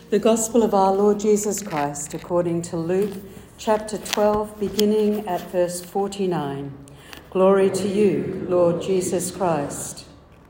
The Gospel of our Lord Jesus Christ according to Luke chapter 12, beginning at verse 49. Glory to you, Lord Jesus Christ.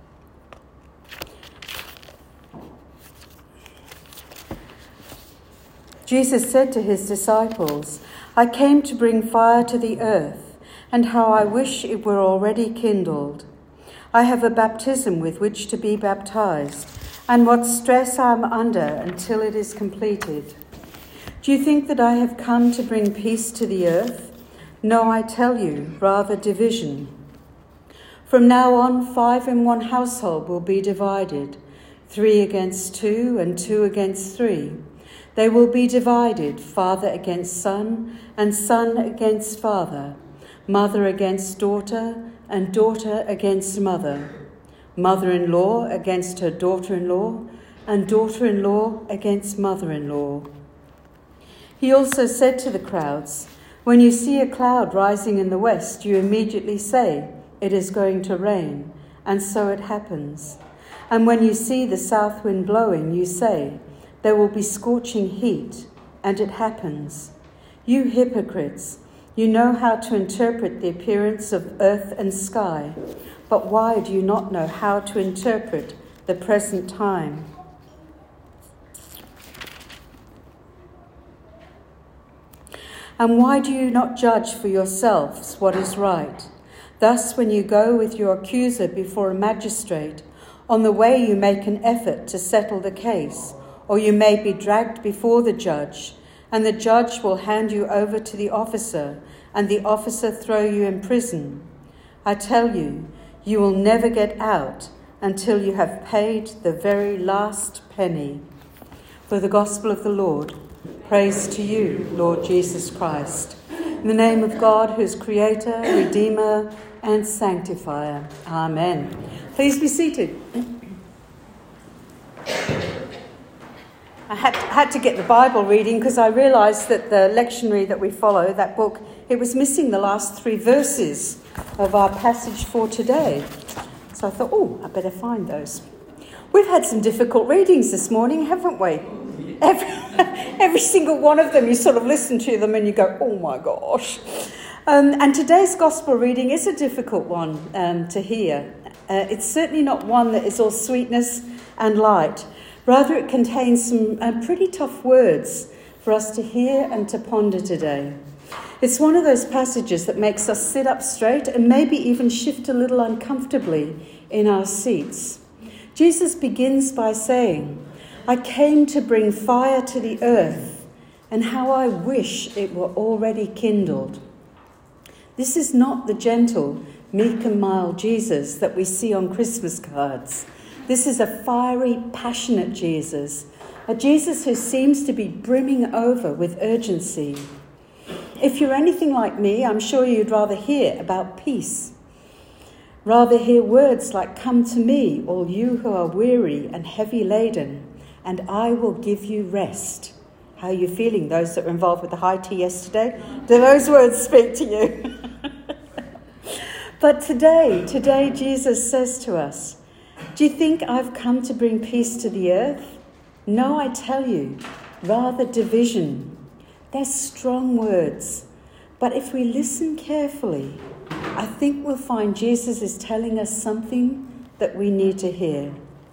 Jesus said to his disciples, I came to bring fire to the earth, and how I wish it were already kindled. I have a baptism with which to be baptized, and what stress I am under until it is completed. Do you think that I have come to bring peace to the earth? No, I tell you, rather division. From now on, 5 in one household will be divided, 3 against 2 and 2 against 3. They will be divided, father against son, and son against father, mother against daughter, and daughter against mother, mother-in-law against her daughter-in-law, and daughter-in-law against mother-in-law. He also said to the crowds, when you see a cloud rising in the west, you immediately say, it is going to rain, and so it happens. And when you see the south wind blowing, you say, there will be scorching heat, and it happens. You hypocrites, you know how to interpret the appearance of earth and sky, but why do you not know how to interpret the present time? And why do you not judge for yourselves what is right? Thus, when you go with your accuser before a magistrate, on the way you make an effort to settle the case, or you may be dragged before the judge, and the judge will hand you over to the officer, and the officer throw you in prison. I tell you, you will never get out until you have paid the very last penny. For the gospel of the Lord, praise to you, Lord Jesus Christ. In the name of God, who is creator, redeemer, and sanctifier. Amen. Please be seated. I had to get the Bible reading because I realised that the lectionary that we follow, that book, it was missing the last 3 verses of our passage for today. So I thought, I better find those. We've had some difficult readings this morning, haven't we? Every single one of them, you sort of listen to them and you go, oh my gosh. And today's gospel reading is a difficult one to hear. It's certainly not one that is all sweetness and light. Rather, it contains some pretty tough words for us to hear and to ponder today. It's one of those passages that makes us sit up straight and maybe even shift a little uncomfortably in our seats. Jesus begins by saying, I came to bring fire to the earth, and how I wish it were already kindled. This is not the gentle, meek and mild Jesus that we see on Christmas cards. This is a fiery, passionate Jesus, a Jesus who seems to be brimming over with urgency. If you're anything like me, I'm sure you'd rather hear about peace. Rather hear words like, come to me, all you who are weary and heavy laden, and I will give you rest. How are you feeling, those that were involved with the high tea yesterday? Do those words speak to you? But today Jesus says to us, do you think I've come to bring peace to the earth? No, I tell you, rather division. They're strong words, but if we listen carefully, I think we'll find Jesus is telling us something that we need to hear.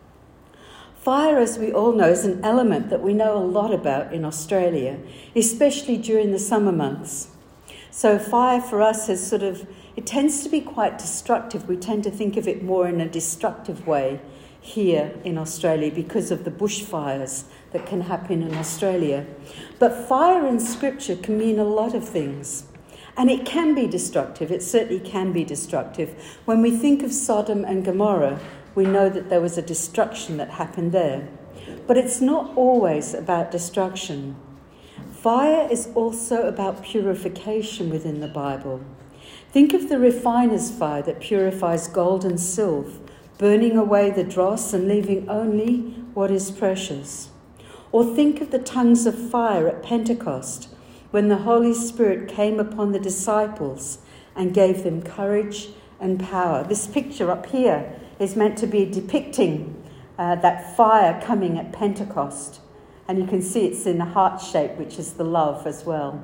Fire, as we all know, is an element that we know a lot about in Australia, especially during the summer months. So fire for us is it tends to be quite destructive. We tend to think of it more in a destructive way here in Australia because of the bushfires that can happen in Australia. But fire in Scripture can mean a lot of things. And it can be destructive. It certainly can be destructive. When we think of Sodom and Gomorrah, we know that there was a destruction that happened there. But it's not always about destruction. Fire is also about purification within the Bible. Think of the refiner's fire that purifies gold and silver, burning away the dross and leaving only what is precious. Or think of the tongues of fire at Pentecost, when the Holy Spirit came upon the disciples and gave them courage and power. This picture up here is meant to be depicting that fire coming at Pentecost. And you can see it's in a heart shape, which is the love as well.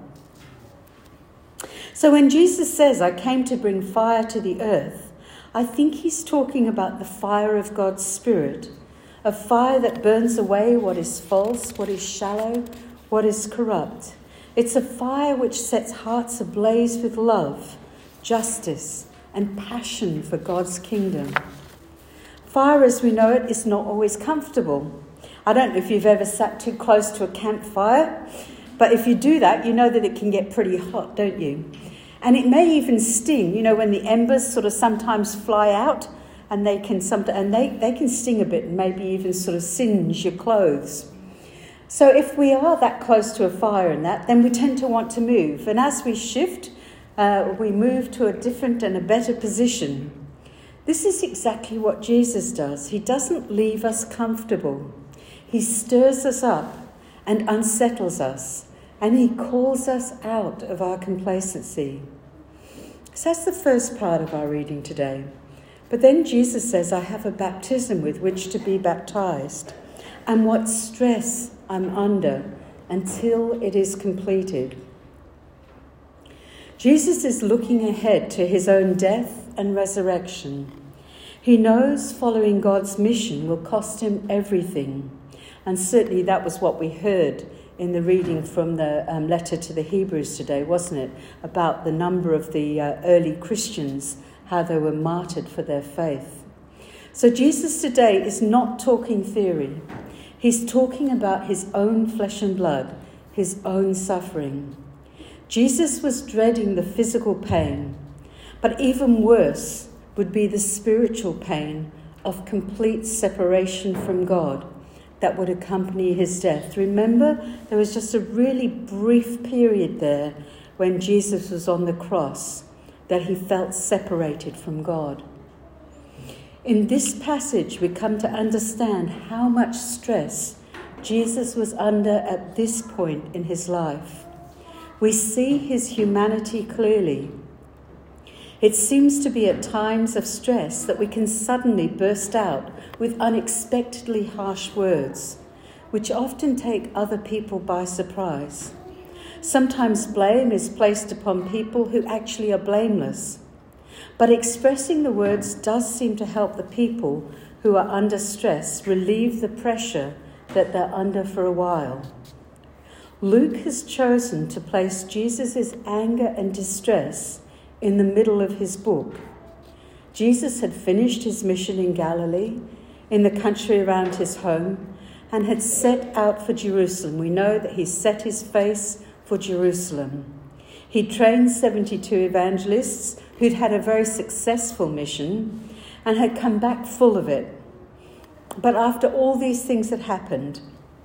So when Jesus says, I came to bring fire to the earth, I think he's talking about the fire of God's Spirit, a fire that burns away what is false, what is shallow, what is corrupt. It's a fire which sets hearts ablaze with love, justice, and passion for God's kingdom. Fire, as we know it, is not always comfortable. I don't know if you've ever sat too close to a campfire, but if you do that, you know that it can get pretty hot, don't you? And it may even sting, you know, when the embers sort of sometimes fly out, and they can sting a bit and maybe even sort of singe your clothes. So if we are that close to a fire and that, then we tend to want to move. And as we shift, we move to a different and a better position. This is exactly what Jesus does. He doesn't leave us comfortable. He stirs us up and unsettles us, and he calls us out of our complacency. So that's the first part of our reading today. But then Jesus says, I have a baptism with which to be baptized, and what stress I'm under until it is completed. Jesus is looking ahead to his own death and resurrection. He knows following God's mission will cost him everything. And certainly that was what we heard in the reading from the letter to the Hebrews today, wasn't it? About the number of the early Christians, how they were martyred for their faith. So Jesus today is not talking theory. He's talking about his own flesh and blood, his own suffering. Jesus was dreading the physical pain, but even worse would be the spiritual pain of complete separation from God that would accompany his death. Remember, there was just a really brief period there when Jesus was on the cross that he felt separated from God. In this passage, we come to understand how much stress Jesus was under at this point in his life. We see his humanity clearly. It seems to be at times of stress that we can suddenly burst out with unexpectedly harsh words, which often take other people by surprise. Sometimes blame is placed upon people who actually are blameless. But expressing the words does seem to help the people who are under stress relieve the pressure that they're under for a while. Luke has chosen to place Jesus' anger and distress in the middle of his book. Jesus had finished his mission in Galilee, in the country around his home, and had set out for Jerusalem. We know that he set his face for Jerusalem. He trained 72 evangelists who'd had a very successful mission and had come back full of it. But after all these things had happened,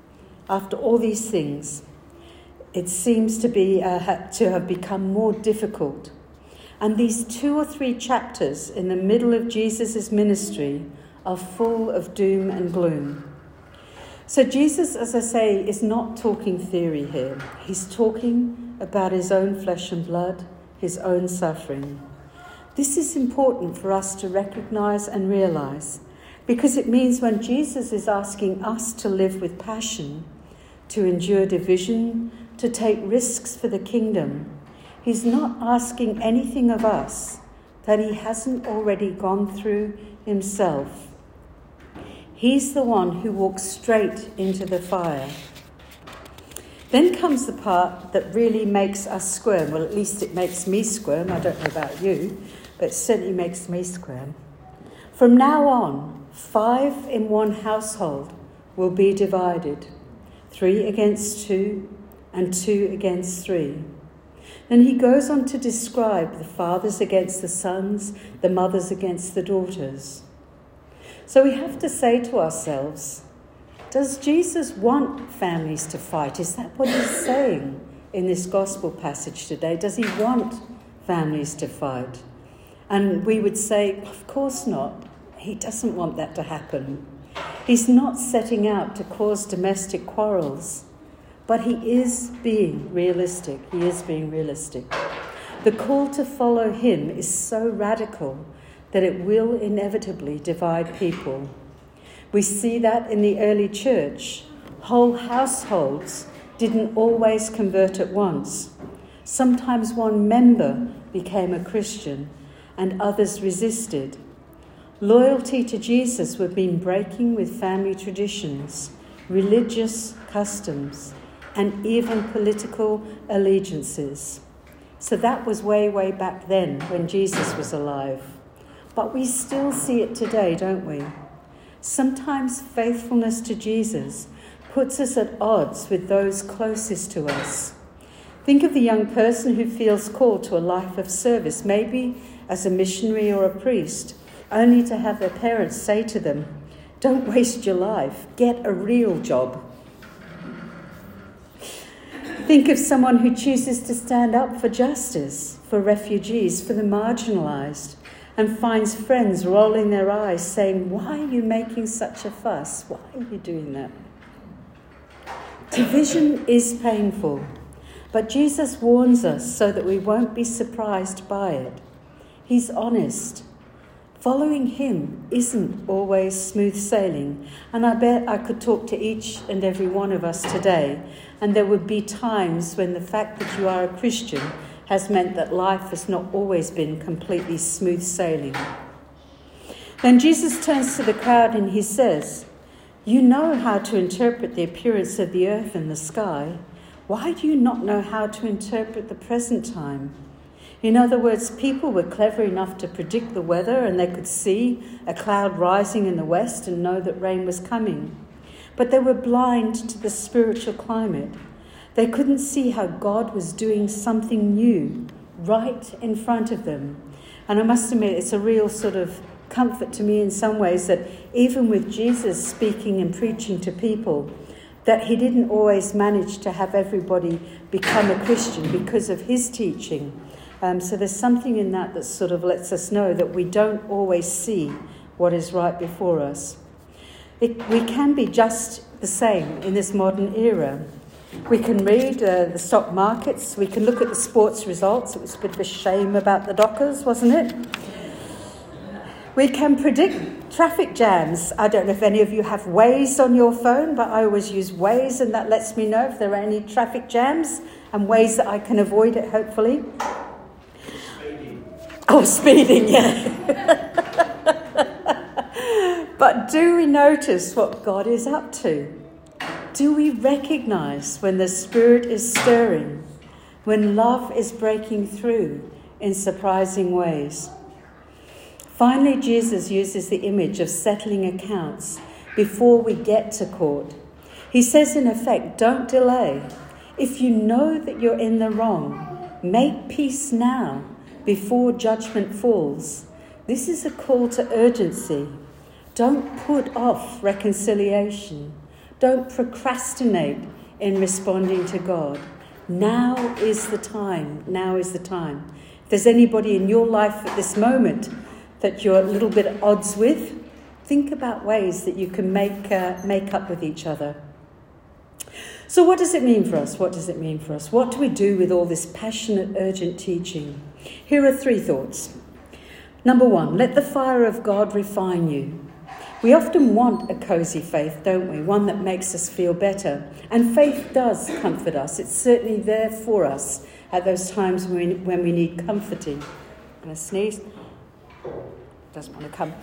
it seems to have become more difficult. And these 2 or 3 chapters in the middle of Jesus' ministry are full of doom and gloom. So Jesus, as I say, is not talking theory here. He's talking about his own flesh and blood, his own suffering. This is important for us to recognise and realise, because it means when Jesus is asking us to live with passion, to endure division, to take risks for the kingdom, he's not asking anything of us that he hasn't already gone through himself. He's the one who walks straight into the fire. Then comes the part that really makes us squirm. Well, at least it makes me squirm. I don't know about you, but it certainly makes me squirm. From now on, 5 in one household will be divided. 3 against 2 and 2 against 3. Then he goes on to describe the fathers against the sons, the mothers against the daughters. So we have to say to ourselves, does Jesus want families to fight? Is that what he's saying in this gospel passage today? Does he want families to fight? And we would say, of course not. He doesn't want that to happen. He's not setting out to cause domestic quarrels, but he is being realistic. He is being realistic. The call to follow him is so radical that it will inevitably divide people. We see that in the early church. Whole households didn't always convert at once. Sometimes one member became a Christian and others resisted. Loyalty to Jesus would mean breaking with family traditions, religious customs, and even political allegiances. So that was way, way back then when Jesus was alive. But we still see it today, don't we? Sometimes faithfulness to Jesus puts us at odds with those closest to us. Think of the young person who feels called to a life of service, maybe as a missionary or a priest, only to have their parents say to them, "Don't waste your life, get a real job." Think of someone who chooses to stand up for justice, for refugees, for the marginalised, and finds friends rolling their eyes saying, "Why are you making such a fuss? Why are you doing that?" Division is painful, but Jesus warns us so that we won't be surprised by it. He's honest. Following him isn't always smooth sailing, and I bet I could talk to each and every one of us today, and there would be times when the fact that you are a Christian has meant that life has not always been completely smooth sailing. Then Jesus turns to the crowd and he says, "You know how to interpret the appearance of the earth and the sky. Why do you not know how to interpret the present time?" In other words, people were clever enough to predict the weather, and they could see a cloud rising in the west and know that rain was coming. But they were blind to the spiritual climate. They couldn't see how God was doing something new right in front of them. And I must admit, it's a real sort of comfort to me in some ways that even with Jesus speaking and preaching to people, that he didn't always manage to have everybody become a Christian because of his teaching. So there's something in that that sort of lets us know that we don't always see what is right before us. We can be just the same in this modern era. We can read the stock markets. We can look at the sports results. It was a bit of a shame about the Dockers, wasn't it? We can predict traffic jams. I don't know if any of you have Waze on your phone, but I always use Waze, and that lets me know if there are any traffic jams and ways that I can avoid it, hopefully. Speeding, yeah. But do we notice what God is up to? Do we recognise when the Spirit is stirring, when love is breaking through in surprising ways? Finally, Jesus uses the image of settling accounts before we get to court. He says, in effect, don't delay. If you know that you're in the wrong, make peace now, before judgment falls. This is a call to urgency. Don't put off reconciliation. Don't procrastinate in responding to God. Now is the time. Now is the time. If there's anybody in your life at this moment that you're a little bit at odds with, think about ways that you can make up with each other. So what does it mean for us? What does it mean for us? What do we do with all this passionate, urgent teaching? Here are 3 thoughts. Number 1, let the fire of God refine you. We often want a cosy faith, don't we? One that makes us feel better. And faith does comfort us. It's certainly there for us at those times when we need comforting. I'm going to sneeze. Doesn't want to come.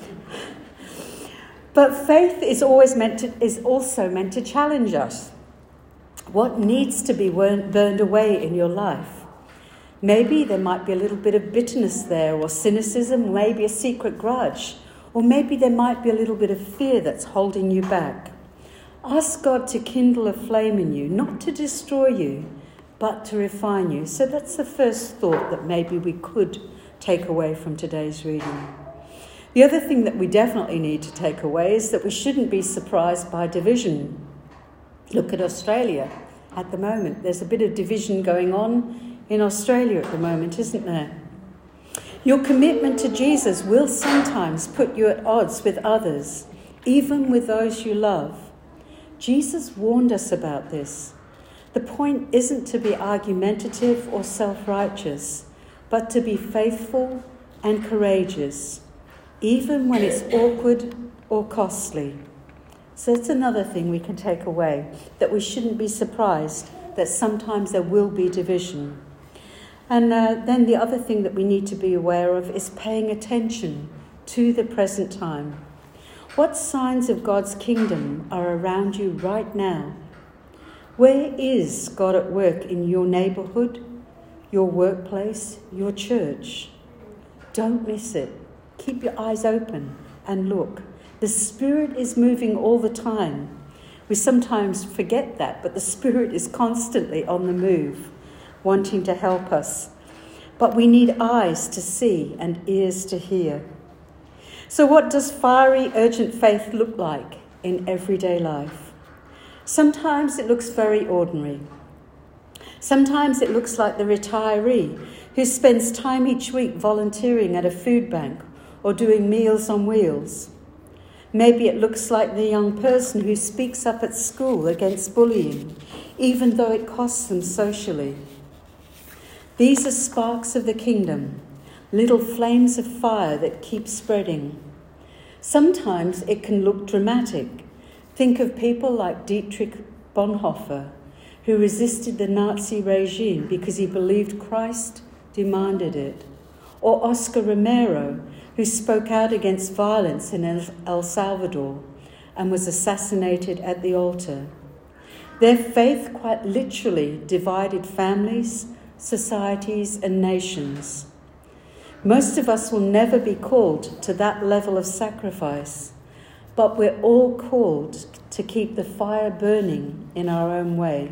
But faith is also meant to challenge us. What needs to be burned away in your life? Maybe there might be a little bit of bitterness there, or cynicism, maybe a secret grudge, or maybe there might be a little bit of fear that's holding you back. Ask God to kindle a flame in you, not to destroy you, but to refine you. So that's the first thought that maybe we could take away from today's reading. The other thing that we definitely need to take away is that we shouldn't be surprised by division. Look at Australia at the moment. There's a bit of division going on in Australia at the moment, isn't there? Your commitment to Jesus will sometimes put you at odds with others, even with those you love. Jesus warned us about this. The point isn't to be argumentative or self-righteous, but to be faithful and courageous, even when it's awkward or costly. So it's another thing we can take away, that we shouldn't be surprised that sometimes there will be division. And then the other thing that we need to be aware of is paying attention to the present time. What signs of God's kingdom are around you right now? Where is God at work in your neighbourhood, your workplace, your church? Don't miss it. Keep your eyes open and look. The Spirit is moving all the time. We sometimes forget that, but the Spirit is constantly on the move, wanting to help us. But we need eyes to see and ears to hear. So what does fiery, urgent faith look like in everyday life? Sometimes it looks very ordinary. Sometimes it looks like the retiree who spends time each week volunteering at a food bank or doing Meals on Wheels. Maybe it looks like the young person who speaks up at school against bullying, even though it costs them socially. These are sparks of the kingdom, little flames of fire that keep spreading. Sometimes it can look dramatic. Think of people like Dietrich Bonhoeffer, who resisted the Nazi regime because he believed Christ demanded it. Or Oscar Romero, who spoke out against violence in El Salvador and was assassinated at the altar. Their faith quite literally divided families, societies, and nations. Most of us will never be called to that level of sacrifice, but we're all called to keep the fire burning in our own way.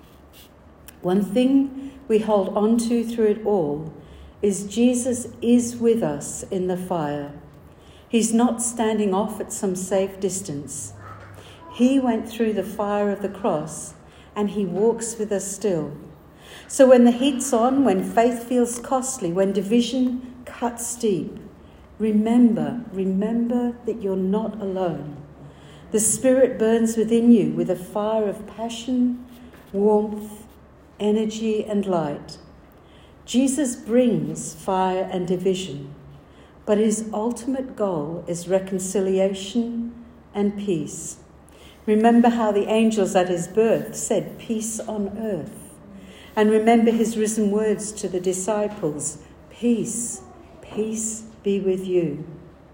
One thing we hold on to through it all is Jesus is with us in the fire. He's not standing off at some safe distance. He went through the fire of the cross and he walks with us still. So when the heat's on, when faith feels costly, when division cuts deep, remember that you're not alone. The Spirit burns within you with a fire of passion, warmth, energy and light. Jesus brings fire and division, but his ultimate goal is reconciliation and peace. Remember how the angels at his birth said, "Peace on earth." And remember his risen words to the disciples, "Peace, peace be with you."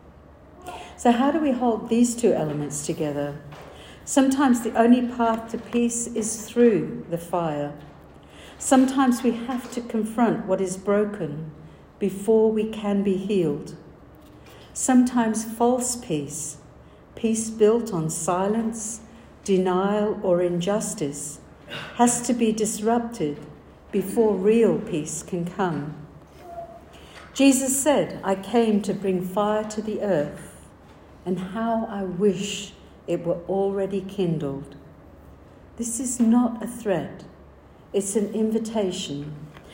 So how do we hold these two elements together? Sometimes the only path to peace is through the fire. Sometimes we have to confront what is broken before we can be healed. Sometimes false peace, peace built on silence, denial, or injustice, has to be disrupted before real peace can come. Jesus said, "I came to bring fire to the earth, and how I wish it were already kindled." This is not a threat. It's an invitation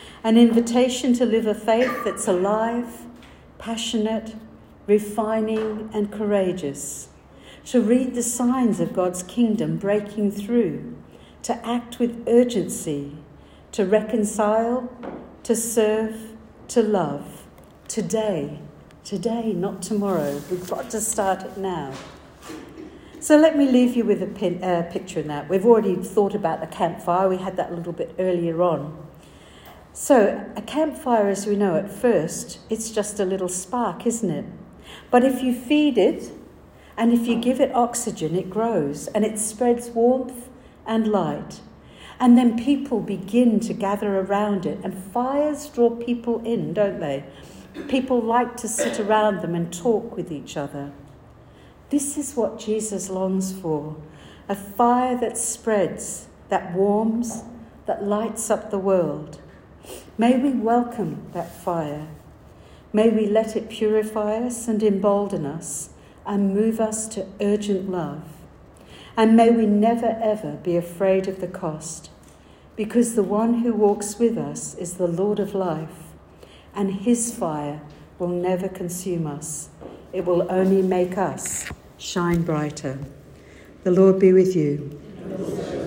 to live a faith that's alive, passionate, refining and courageous, to read the signs of God's kingdom breaking through, to act with urgency, to reconcile, to serve, to love. Today, not tomorrow. We've got to start it now. So let me leave you with a picture in that. We've already thought about the campfire. We had that a little bit earlier on. So a campfire, as we know at first, it's just a little spark, isn't it? But if you feed it and if you give it oxygen, it grows and it spreads warmth and light. And then people begin to gather around it. And fires draw people in, don't they? People like to sit around them and talk with each other. This is what Jesus longs for, a fire that spreads, that warms, that lights up the world. May we welcome that fire. May we let it purify us and embolden us and move us to urgent love. And may we never ever be afraid of the cost, because the one who walks with us is the Lord of life, and his fire will never consume us. It will only make us shine brighter. The Lord be with you.